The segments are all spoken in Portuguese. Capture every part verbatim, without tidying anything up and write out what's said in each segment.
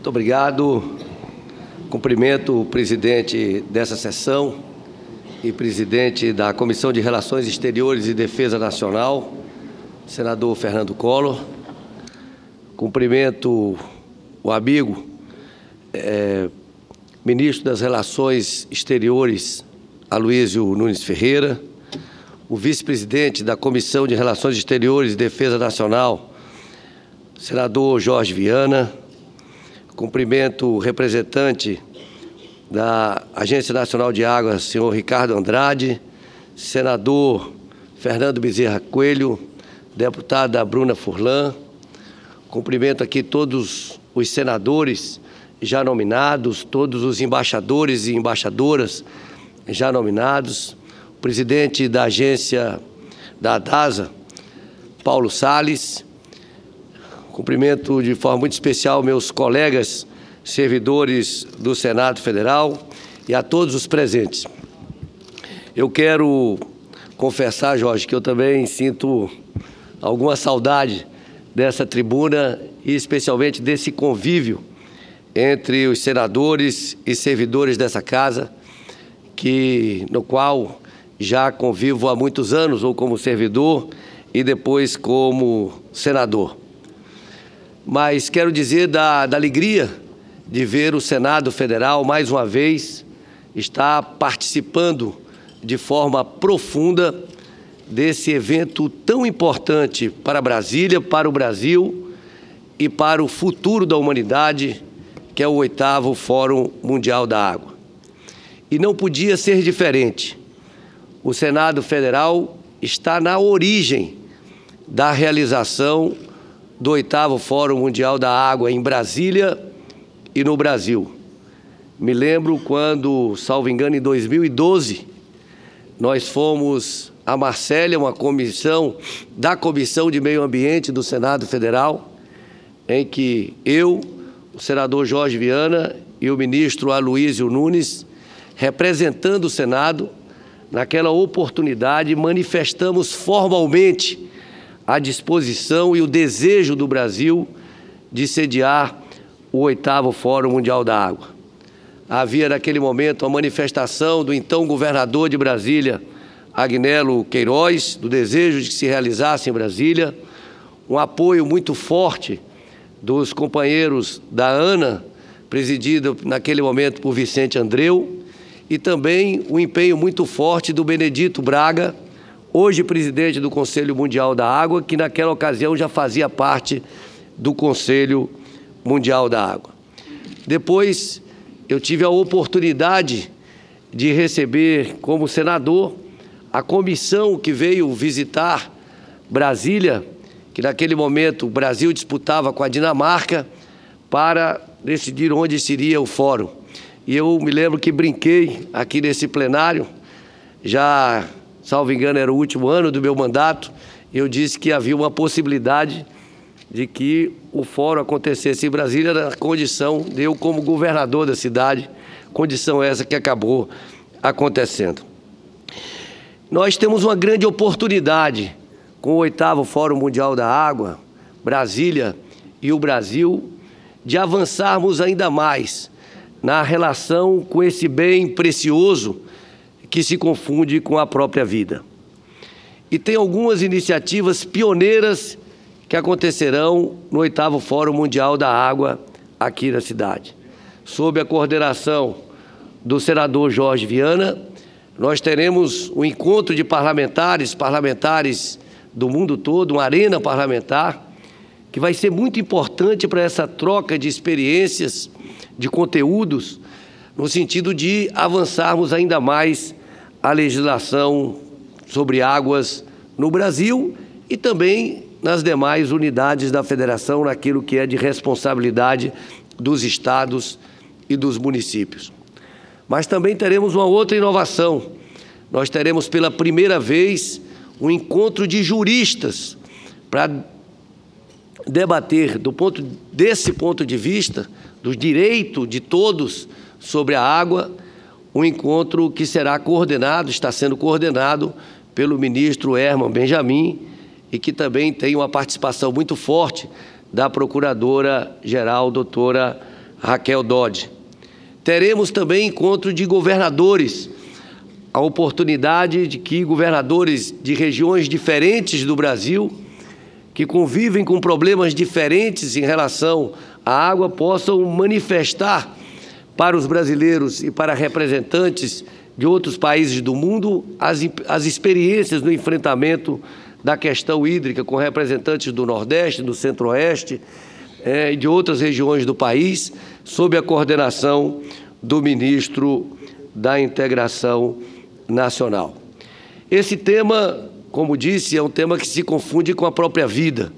Muito obrigado. Cumprimento o presidente dessa sessão e presidente da Comissão de Relações Exteriores e Defesa Nacional, senador Fernando Collor. Cumprimento o amigo, é, ministro das Relações Exteriores, Aloysio Nunes Ferreira, o vice-presidente da Comissão de Relações Exteriores e Defesa Nacional, senador Jorge Viana. Cumprimento o representante da Agência Nacional de Águas, senhor Ricardo Andrade, senador Fernando Bezerra Coelho, deputada Bruna Furlan. Cumprimento aqui todos os senadores já nominados, todos os embaixadores e embaixadoras já nominados, o presidente da agência da ADASA, Paulo Salles. Cumprimento de forma muito especial meus colegas servidores do Senado Federal e a todos os presentes. Eu quero confessar, Jorge, que eu também sinto alguma saudade dessa tribuna e especialmente desse convívio entre os senadores e servidores dessa casa, que, no qual já convivo há muitos anos, ou como servidor e depois como senador. Mas quero dizer da, da alegria de ver o Senado Federal, mais uma vez, estar participando de forma profunda desse evento tão importante para Brasília, para o Brasil e para o futuro da humanidade, que é o oitavo Fórum Mundial da Água. E não podia ser diferente. O Senado Federal está na origem da realização do oitavo Fórum Mundial da Água em Brasília e no Brasil. Me lembro quando, salvo engano, em dois mil e doze, nós fomos a Marsella, uma comissão da Comissão de Meio Ambiente do Senado Federal, em que eu, o senador Jorge Viana e o ministro Aloysio Nunes, representando o Senado, naquela oportunidade manifestamos formalmente a disposição e o desejo do Brasil de sediar o oitavo Fórum Mundial da Água. Havia naquele momento a manifestação do então governador de Brasília, Agnello Queiroz, do desejo de que se realizasse em Brasília, um apoio muito forte dos companheiros da ANA, presidida naquele momento por Vicente Andreu, e também o empenho muito forte do Benedito Braga, hoje presidente do Conselho Mundial da Água, que naquela ocasião já fazia parte do Conselho Mundial da Água. Depois, eu tive a oportunidade de receber como senador a comissão que veio visitar Brasília, que naquele momento o Brasil disputava com a Dinamarca para decidir onde seria o fórum. E eu me lembro que brinquei aqui nesse plenário, já, salvo engano, era o último ano do meu mandato, eu disse que havia uma possibilidade de que o fórum acontecesse em Brasília na condição de eu como governador da cidade, condição essa que acabou acontecendo. Nós temos uma grande oportunidade com o oitavo Fórum Mundial da Água, Brasília e o Brasil, de avançarmos ainda mais na relação com esse bem precioso que se confunde com a própria vida. E tem algumas iniciativas pioneiras que acontecerão no oitavo Fórum Mundial da Água aqui na cidade. Sob a coordenação do senador Jorge Viana, nós teremos um encontro de parlamentares, parlamentares do mundo todo, uma arena parlamentar, que vai ser muito importante para essa troca de experiências, de conteúdos, no sentido de avançarmos ainda mais a legislação sobre águas no Brasil e também nas demais unidades da federação, naquilo que é de responsabilidade dos estados e dos municípios. Mas também teremos uma outra inovação. Nós teremos pela primeira vez um encontro de juristas para debater, do ponto, desse ponto de vista, do direito de todos sobre a água, um encontro que será coordenado, está sendo coordenado pelo ministro Herman Benjamin, e que também tem uma participação muito forte da Procuradora-Geral, doutora Raquel Dodge. Teremos também encontro de governadores, a oportunidade de que governadores de regiões diferentes do Brasil, que convivem com problemas diferentes em relação à água, possam manifestar para os brasileiros e para representantes de outros países do mundo as, as experiências no enfrentamento da questão hídrica com representantes do Nordeste, do Centro-Oeste eh, e de outras regiões do país, sob a coordenação do ministro da Integração Nacional. Esse tema, como disse, é um tema que se confunde com a própria vida.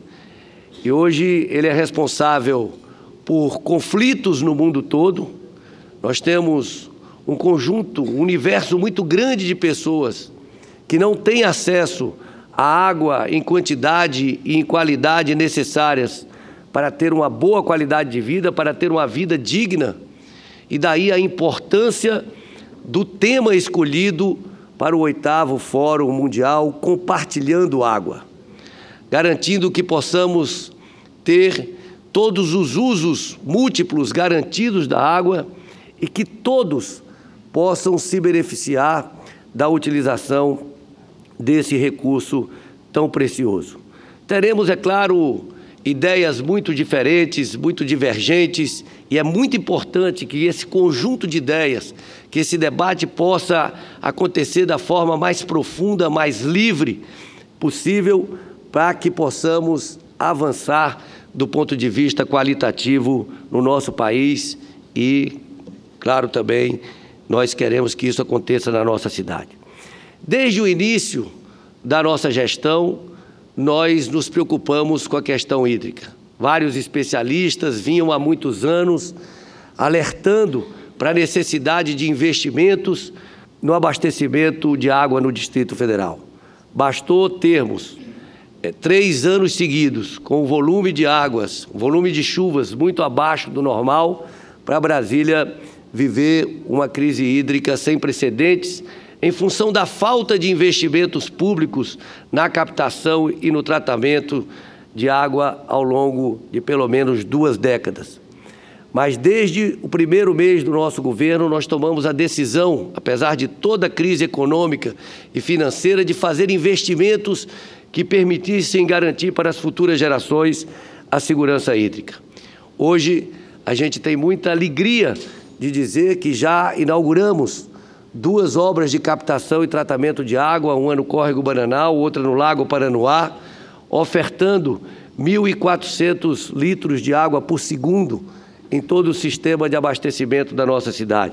E hoje ele é responsável por conflitos no mundo todo. Nós temos um conjunto, um universo muito grande de pessoas que não têm acesso à água em quantidade e em qualidade necessárias para ter uma boa qualidade de vida, para ter uma vida digna. E daí a importância do tema escolhido para o oitavo Fórum Mundial Compartilhando Água, garantindo que possamos ter todos os usos múltiplos garantidos da água e que todos possam se beneficiar da utilização desse recurso tão precioso. Teremos, é claro, ideias muito diferentes, muito divergentes, e é muito importante que esse conjunto de ideias, que esse debate possa acontecer da forma mais profunda, mais livre possível, para que possamos avançar do ponto de vista qualitativo no nosso país e, claro, também nós queremos que isso aconteça na nossa cidade. Desde o início da nossa gestão, nós nos preocupamos com a questão hídrica. Vários especialistas vinham há muitos anos alertando para a necessidade de investimentos no abastecimento de água no Distrito Federal. Bastou termos é, três anos seguidos com o volume de águas, o volume de chuvas muito abaixo do normal, para Brasília viver uma crise hídrica sem precedentes, em função da falta de investimentos públicos na captação e no tratamento de água ao longo de pelo menos duas décadas. Mas desde o primeiro mês do nosso governo, nós tomamos a decisão, apesar de toda a crise econômica e financeira, de fazer investimentos que permitissem garantir para as futuras gerações a segurança hídrica. Hoje, a gente tem muita alegria de dizer que já inauguramos duas obras de captação e tratamento de água, uma no Córrego Bananal, outra no Lago Paranoá, ofertando mil e quatrocentos litros de água por segundo em todo o sistema de abastecimento da nossa cidade.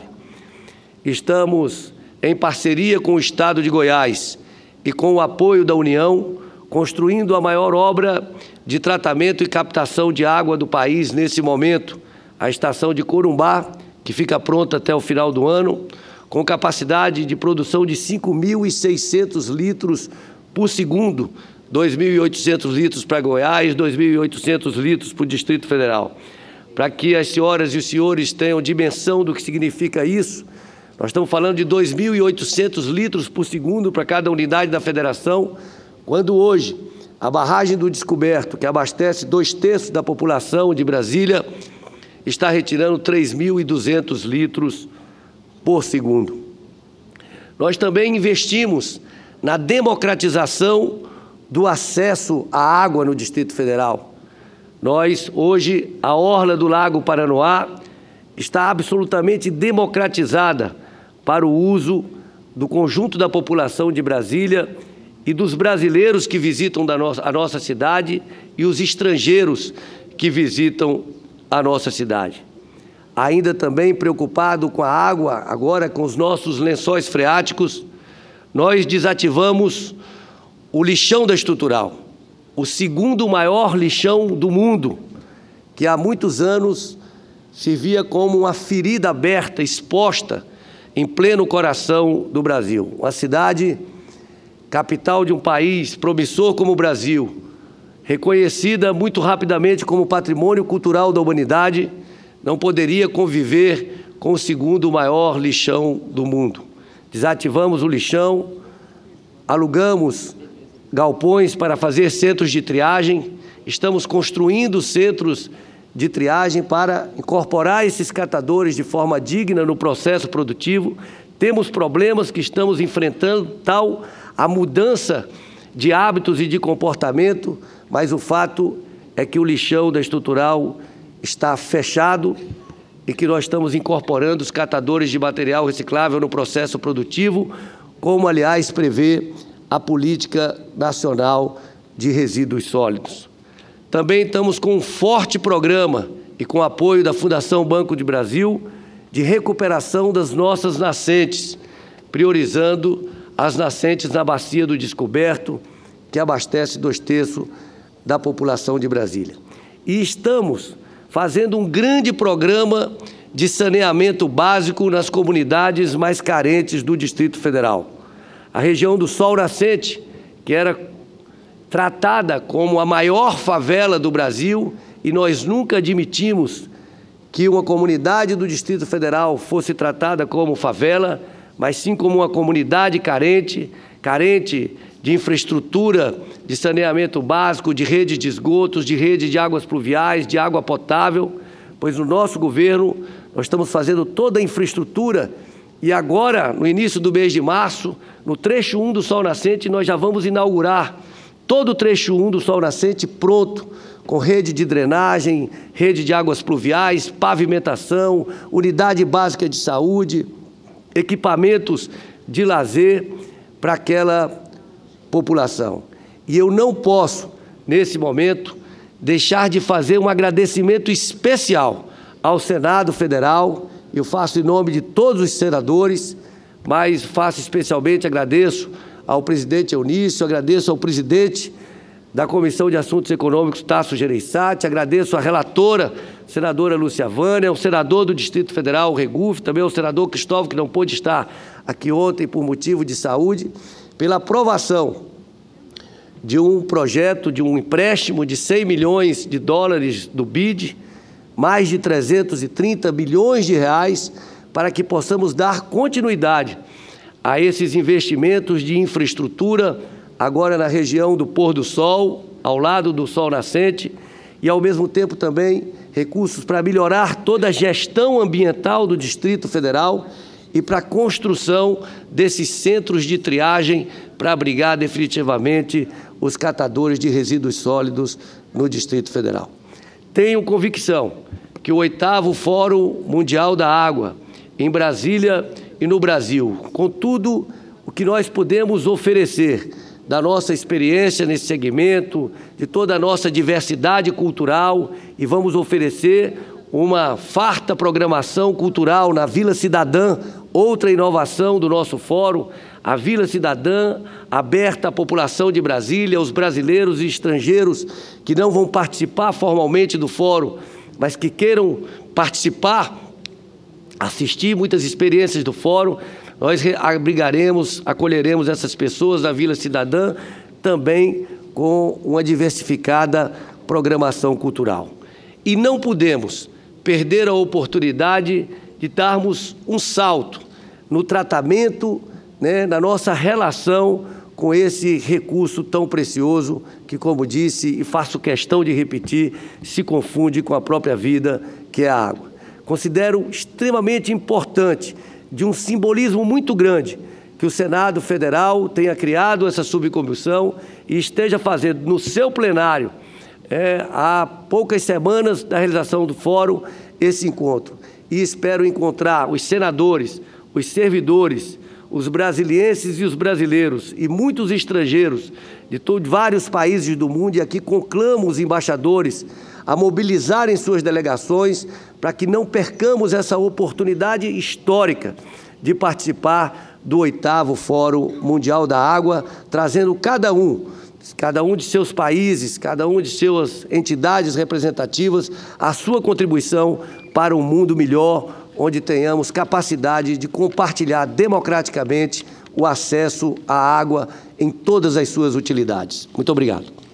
Estamos, em parceria com o Estado de Goiás e com o apoio da União, construindo a maior obra de tratamento e captação de água do país nesse momento, a estação de Corumbá, que fica pronta até o final do ano, com capacidade de produção de cinco mil e seiscentos litros por segundo, dois mil e oitocentos litros para Goiás, dois mil e oitocentos litros para o Distrito Federal. Para que as senhoras e os senhores tenham dimensão do que significa isso, nós estamos falando de dois mil e oitocentos litros por segundo para cada unidade da federação, quando hoje a barragem do Descoberto, que abastece dois terços da população de Brasília, está retirando três mil e duzentos litros por segundo. Nós também investimos na democratização do acesso à água no Distrito Federal. Nós, hoje, a orla do Lago Paranoá está absolutamente democratizada para o uso do conjunto da população de Brasília e dos brasileiros que visitam da nossa, a nossa cidade e os estrangeiros que visitam a nossa cidade. Ainda também preocupado com a água, agora com os nossos lençóis freáticos, nós desativamos o lixão da Estrutural, o segundo maior lixão do mundo, que há muitos anos se via como uma ferida aberta, exposta, em pleno coração do Brasil. Uma cidade, capital de um país promissor como o Brasil, reconhecida muito rapidamente como patrimônio cultural da humanidade, não poderia conviver com o segundo maior lixão do mundo. Desativamos o lixão, alugamos galpões para fazer centros de triagem, estamos construindo centros de triagem para incorporar esses catadores de forma digna no processo produtivo. Temos problemas que estamos enfrentando, tal a mudança de hábitos e de comportamento, mas o fato é que o lixão da estrutural está fechado e que nós estamos incorporando os catadores de material reciclável no processo produtivo, como, aliás, prevê a Política Nacional de Resíduos Sólidos. Também estamos com um forte programa e com apoio da Fundação Banco do Brasil de recuperação das nossas nascentes, priorizando as nascentes na Bacia do Descoberto, que abastece dois terços da população de Brasília. E estamos fazendo um grande programa de saneamento básico nas comunidades mais carentes do Distrito Federal. A região do Sol Nascente, que era tratada como a maior favela do Brasil, e nós nunca admitimos que uma comunidade do Distrito Federal fosse tratada como favela, mas sim como uma comunidade carente, carente de infraestrutura, de saneamento básico, de rede de esgotos, de rede de águas pluviais, de água potável, pois no nosso governo nós estamos fazendo toda a infraestrutura e agora, no início do mês de março, no trecho um do Sol Nascente, nós já vamos inaugurar todo o trecho um do Sol Nascente pronto, com rede de drenagem, rede de águas pluviais, pavimentação, unidade básica de saúde, equipamentos de lazer para aquela população. E eu não posso, nesse momento, deixar de fazer um agradecimento especial ao Senado Federal. Eu faço em nome de todos os senadores, mas faço especialmente, agradeço ao presidente Eunício, agradeço ao presidente da Comissão de Assuntos Econômicos, Tasso Gereissati, agradeço à relatora, senadora Lúcia Vânia, ao senador do Distrito Federal, Regufe, também ao senador Cristóvão, que não pôde estar aqui ontem por motivo de saúde, pela aprovação de um projeto, de um empréstimo de cem milhões de dólares do B I D, mais de trezentos e trinta bilhões de reais, para que possamos dar continuidade a esses investimentos de infraestrutura, agora na região do Pôr do Sol, ao lado do Sol Nascente, e ao mesmo tempo também recursos para melhorar toda a gestão ambiental do Distrito Federal e para a construção desses centros de triagem para abrigar definitivamente os catadores de resíduos sólidos no Distrito Federal. Tenho convicção que o oitavo Fórum Mundial da Água, em Brasília e no Brasil, com tudo o que nós podemos oferecer da nossa experiência nesse segmento, de toda a nossa diversidade cultural, e vamos oferecer uma farta programação cultural na Vila Cidadã, outra inovação do nosso fórum, a Vila Cidadã, aberta à população de Brasília, aos brasileiros e estrangeiros que não vão participar formalmente do fórum, mas que queiram participar, assistir muitas experiências do fórum. Nós abrigaremos, acolheremos essas pessoas da Vila Cidadã, também com uma diversificada programação cultural. E não podemos perder a oportunidade de darmos um salto no tratamento, né, na nossa relação com esse recurso tão precioso que, como disse, e faço questão de repetir, se confunde com a própria vida, que é a água. Considero extremamente importante, de um simbolismo muito grande, que o Senado Federal tenha criado essa subcomissão e esteja fazendo no seu plenário, é, há poucas semanas da realização do fórum, esse encontro. E espero encontrar os senadores, os servidores, os brasilienses e os brasileiros e muitos estrangeiros de todos, vários países do mundo, e aqui conclamo os embaixadores a mobilizarem suas delegações para que não percamos essa oportunidade histórica de participar do oitavo Fórum Mundial da Água, trazendo cada um, cada um de seus países, cada um de suas entidades representativas, a sua contribuição para um mundo melhor, onde tenhamos capacidade de compartilhar democraticamente o acesso à água em todas as suas utilidades. Muito obrigado.